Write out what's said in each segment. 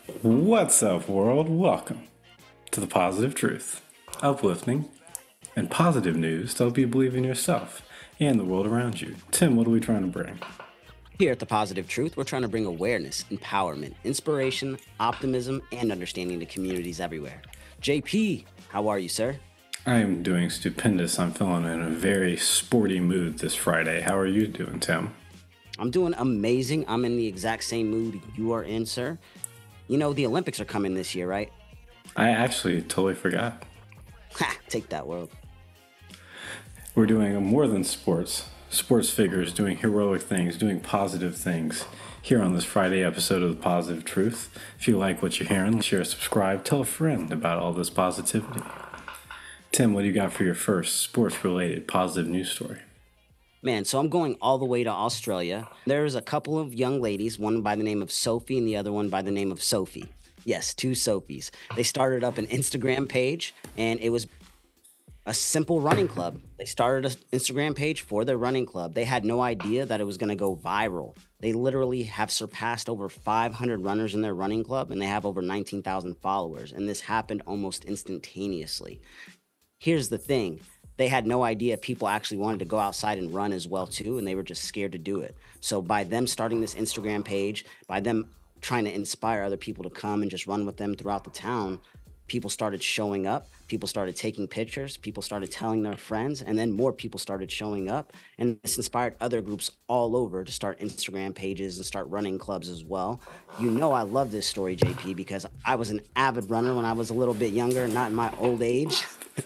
What's up, world? Welcome to the Positive Truth, uplifting and positive news to help you believe in yourself and the world around you. Tim, what are we trying to bring? Here at The Positive Truth, we're trying to bring awareness, empowerment, inspiration, optimism, and understanding to communities everywhere. JP, how are you, sir? I am doing stupendous. I'm feeling in a very sporty mood this Friday. How are you doing, Tim? I'm doing amazing. I'm in the exact same mood you are in, sir. You know, the Olympics are coming this year, right? I actually totally forgot. Ha! Take that, world. We're doing more than sports. Sports figures doing heroic things, doing positive things here on this Friday episode of The Positive Truth. If you like what you're hearing, share, subscribe, tell a friend about all this positivity. Tim, what do you got for your first sports-related positive news story? Man, so I'm going all the way to Australia. There's a couple of young ladies, one by the name of Sophie and the other one by the name of Sophie. Yes, two Sophies. They started up an Instagram page, and it was a simple running club. They started an Instagram page for their running club. They had no idea that it was going to go viral. They literally have surpassed over 500 runners in their running club, and they have over 19,000 followers. And this happened almost instantaneously. Here's the thing. They had no idea people actually wanted to go outside and run as well too, and they were just scared to do it. So by them starting this Instagram page, by them trying to inspire other people to come and just run with them throughout the town, people started showing up, people started taking pictures, people started telling their friends, and then more people started showing up. And this inspired other groups all over to start Instagram pages and start running clubs as well. You know, I love this story, JP, because I was an avid runner when I was a little bit younger, not in my old age.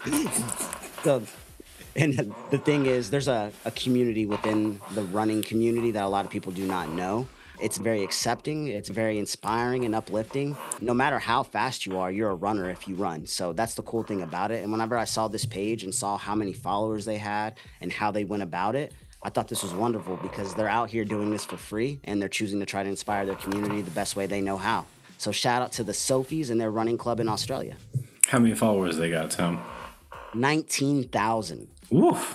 So, and the thing is, there's a community within the running community that a lot of people do not know. It's very accepting, it's very inspiring and uplifting. No matter how fast you are, you're a runner if you run. So that's the cool thing about it. And whenever I saw this page and saw how many followers they had and how they went about it, I thought this was wonderful because they're out here doing this for free and they're choosing to try to inspire their community the best way they know how. So shout out to the Sophies and their running club in Australia. How many followers they got, Tim? 19,000. Woof.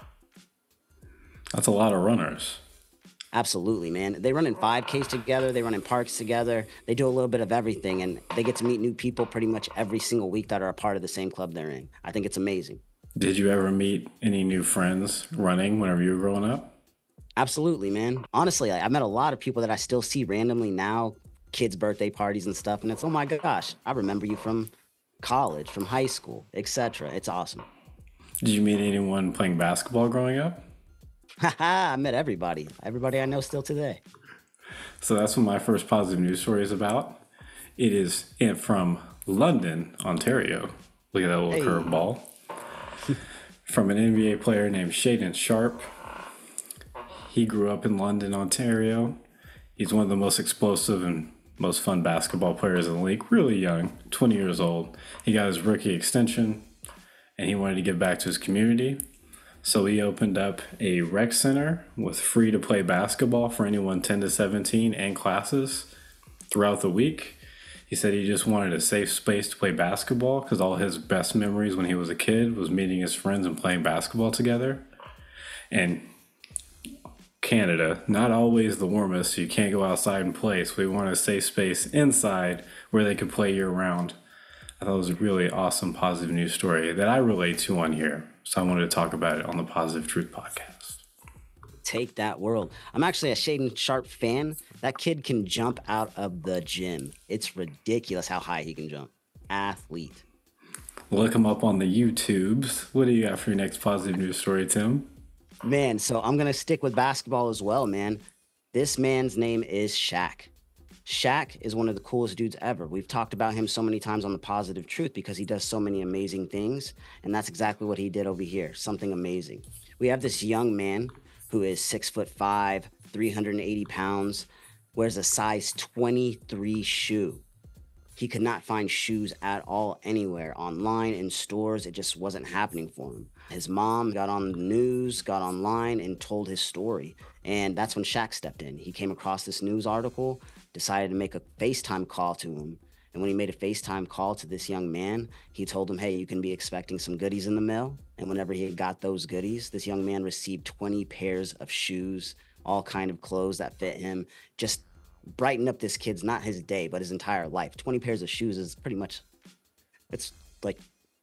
That's a lot of runners. Absolutely, man. They run in 5Ks together. They run in parks together. They do a little bit of everything, and they get to meet new people pretty much every single week that are a part of the same club they're in. I think it's amazing. Did you ever meet any new friends running whenever you were growing up? Absolutely, man. Honestly, I met a lot of people that I still see randomly now, kids' birthday parties and stuff, and it's, oh my gosh, I remember you from college, from high school, etc. It's awesome. Did you meet anyone playing basketball growing up? Haha, I met everybody. Everybody I know still today. So that's what my first positive news story is about. It is from London, Ontario. Look at that little Hey. curveball. From an NBA player named Shaden Sharp. He grew up in London, Ontario. He's one of the most explosive and most fun basketball players in the league. Really young, 20 years old. He got his rookie extension, and he wanted to give back to his community. So he opened up a rec center with free-to-play basketball for anyone 10 to 17 and classes throughout the week. He said he just wanted a safe space to play basketball because all his best memories when he was a kid was meeting his friends and playing basketball together. And Canada, not always the warmest, so you can't go outside and play. So we want a safe space inside where they could play year-round. I thought it was a really awesome positive news story that I relate to on here. So I wanted to talk about it on the Positive Truth podcast. Take that, world. I'm actually a Shaden Sharp fan. That kid can jump out of the gym. It's ridiculous how high he can jump. Athlete. Look him up on the YouTubes. What do you got for your next positive news story, Tim? Man, so I'm going to stick with basketball as well, man. This man's name is Shaq. Shaq is one of the coolest dudes ever. We've talked about him so many times on the Positive Truth because he does so many amazing things. And that's exactly what he did over here. Something amazing. We have this young man who is 6'5", 380 pounds, wears a size 23 shoe. He could not find shoes at all anywhere, online, in stores. It just wasn't happening for him. His mom got on the news, got online, and told his story. And that's when Shaq stepped in. He came across this news article, decided to make a FaceTime call to him. And when he made a FaceTime call to this young man, he told him, hey, you can be expecting some goodies in the mail. And whenever he got those goodies, this young man received 20 pairs of shoes, all kind of clothes that fit him, just brighten up this kid's, not his day, but his entire life. 20 pairs of shoes is pretty much, it's like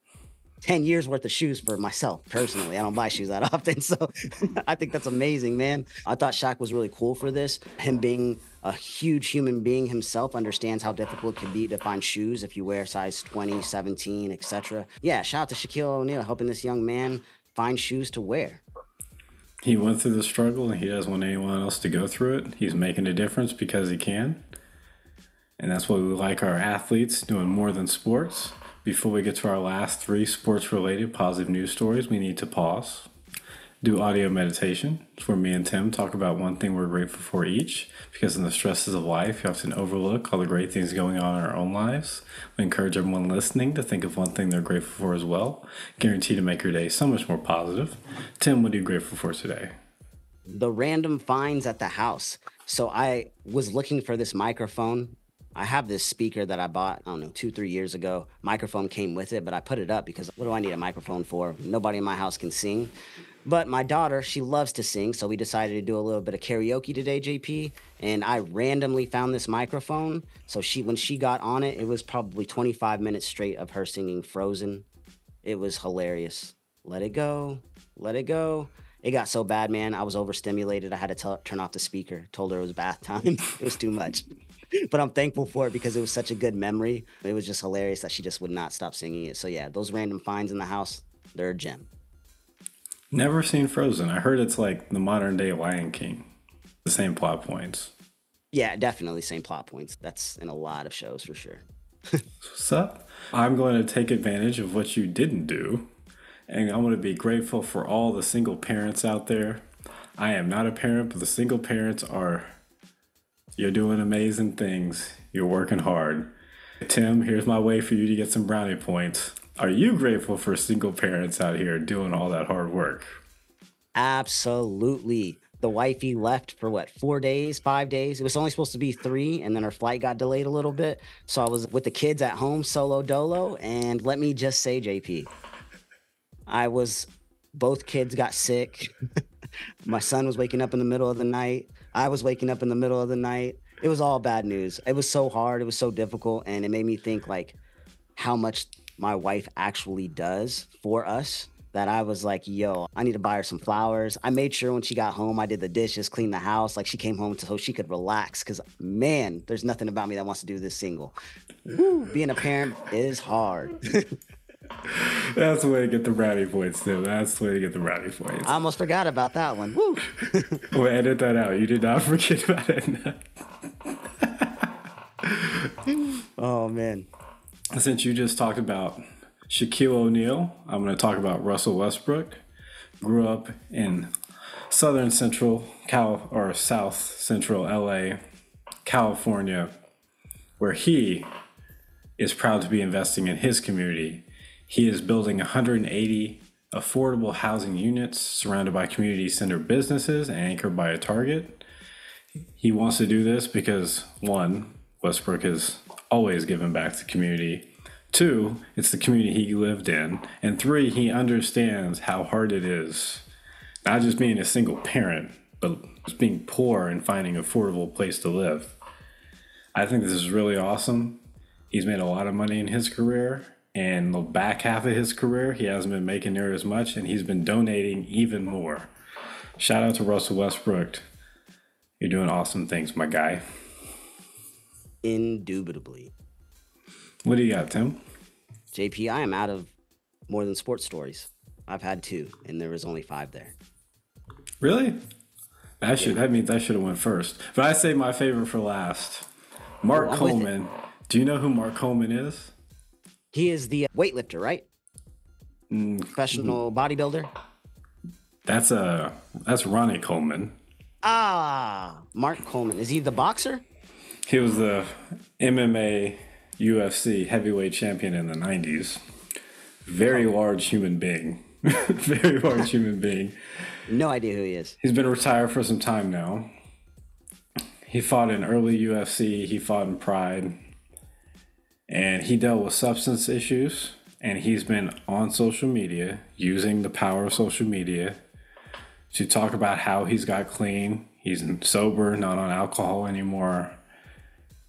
10 years worth of shoes for myself personally. I don't buy shoes that often. So I think that's amazing, man. I thought Shaq was really cool for this. Him being a huge human being himself, understands how difficult it can be to find shoes if you wear size 20, 17, etc. Yeah, shout out to Shaquille O'Neal helping this young man find shoes to wear. He went through the struggle and he doesn't want anyone else to go through it. He's making a difference because he can. And that's why we like our athletes doing more than sports. Before we get to our last 3 sports-related positive news stories, we need to pause, do audio meditation. It's where me and Tim talk about one thing we're grateful for each, because in the stresses of life, you often overlook all the great things going on in our own lives. We encourage everyone listening to think of one thing they're grateful for as well, guaranteed to make your day so much more positive. Tim, what are you grateful for today? The random finds at the house. So I was looking for this microphone. I have this speaker that I bought, I don't know, 2-3 years ago. Microphone came with it, but I put it up because what do I need a microphone for? Nobody in my house can sing. But my daughter, she loves to sing, so we decided to do a little bit of karaoke today, JP. And I randomly found this microphone. So when she got on it, it was probably 25 minutes straight of her singing Frozen. It was hilarious. Let it go, let it go. It got so bad, man. I was overstimulated. I had to turn off the speaker. Told her it was bath time. It was too much. But I'm thankful for it because it was such a good memory. It was just hilarious that she just would not stop singing it. So yeah, those random finds in the house, they're a gem. Never seen Frozen. I heard it's like the modern day Lion King. The same plot points. Yeah, definitely same plot points. That's in a lot of shows for sure. What's up? I'm going to take advantage of what you didn't do. And I'm going to be grateful for all the single parents out there. I am not a parent, but the single parents are... You're doing amazing things. You're working hard. Tim, here's my way for you to get some brownie points. Are you grateful for single parents out here doing all that hard work? Absolutely. The wifey left for 4 days, 5 days? It was only supposed to be 3, and then her flight got delayed a little bit. So I was with the kids at home, solo dolo. And let me just say, JP, both kids got sick. My son was waking up in the middle of the night. I was waking up in the middle of the night. It was all bad news. It was so hard. It was so difficult. And it made me think how much my wife actually does for us, that I was like, yo, I need to buy her some flowers. I made sure when she got home, I did the dishes, cleaned the house. She came home so she could relax. Cause man, there's nothing about me that wants to do this single. Woo, being a parent is hard. That's the way to get the brownie points, Tim. That's the way to get the brownie points. I almost forgot about that one. Woo. We'll edit that out. You did not forget about it. Oh, man. Since you just talked about Shaquille O'Neal, I'm going to talk about Russell Westbrook. Grew up in south central LA, California, where he is proud to be investing in his community. He is building 180 affordable housing units surrounded by community center businesses and anchored by a Target. He wants to do this because, 1, Westbrook has always given back to the community. 2, it's the community he lived in. And 3, he understands how hard it is, not just being a single parent, but just being poor and finding an affordable place to live. I think this is really awesome. He's made a lot of money in his career. And the back half of his career, he hasn't been making near as much, and he's been donating even more. Shout out to Russell Westbrook. You're doing awesome things, my guy. Indubitably. What do you got, Tim? JP, I am out of more than sports stories. I've had 2, and there was only 5 there. Really? That means I should have went first. But I say my favorite for last. Mark Coleman. Do you know who Mark Coleman is? He is the weightlifter, right? Professional bodybuilder. That's Ronnie Coleman. Mark Coleman. Is he the boxer? He was the MMA UFC heavyweight champion in the 90s. Very large human being. Very large human being. No idea who he is. He's been retired for some time now. He fought in early UFC. He fought in Pride. And he dealt with substance issues, and he's been on social media, using the power of social media to talk about how he's got clean. He's sober, not on alcohol anymore.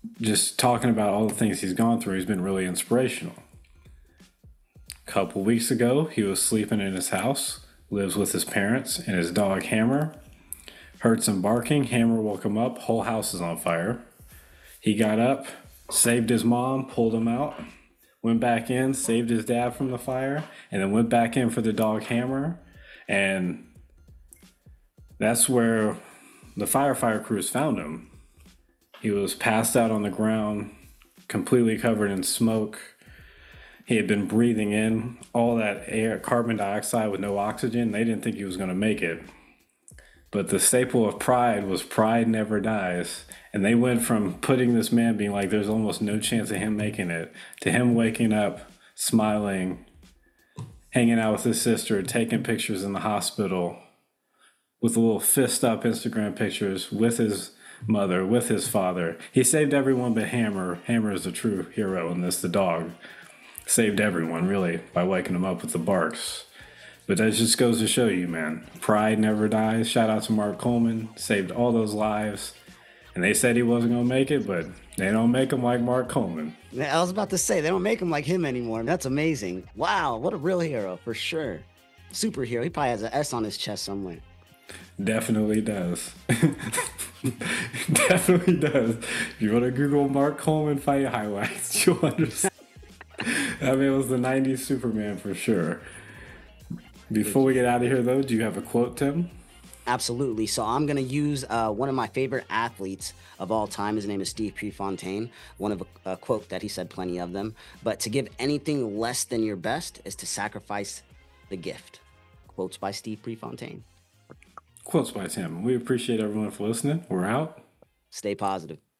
just talking about all the things he's gone through, he's been really inspirational. A couple weeks ago, he was sleeping in his house, lives with his parents and his dog Hammer. Heard some barking. Hammer woke him up. Whole house is on fire. He got up, saved his mom, pulled him out, went back in, saved his dad from the fire, and then went back in for the dog Hammer. And that's where the firefighter crews found him. He was passed out on the ground, completely covered in smoke. He had been breathing in all that air, carbon dioxide with no oxygen. They didn't think he was going to make it. But the staple of Pride was Pride Never Dies. And they went from putting this man being like, there's almost no chance of him making it, to him waking up, smiling, hanging out with his sister, taking pictures in the hospital with a little fist up Instagram pictures with his mother, with his father. He saved everyone but Hammer. Hammer is the true hero in this, the dog. Saved everyone, really, by waking him up with the barks. But that just goes to show you, man. Pride never dies. Shout out to Mark Coleman. Saved all those lives. And they said he wasn't going to make it, but they don't make him like Mark Coleman. I was about to say, they don't make him like him anymore. That's amazing. Wow, what a real hero, for sure. Superhero. He probably has an S on his chest somewhere. Definitely does. Definitely does. If you want to Google Mark Coleman fight highlights, you'll understand. I mean, it was the 90s Superman for sure. Before we get out of here, though, do you have a quote, Tim? Absolutely. So I'm going to use one of my favorite athletes of all time. His name is Steve Prefontaine. One of a quote that he said, plenty of them. But to give anything less than your best is to sacrifice the gift. Quotes by Steve Prefontaine. Quotes by Tim. We appreciate everyone for listening. We're out. Stay positive.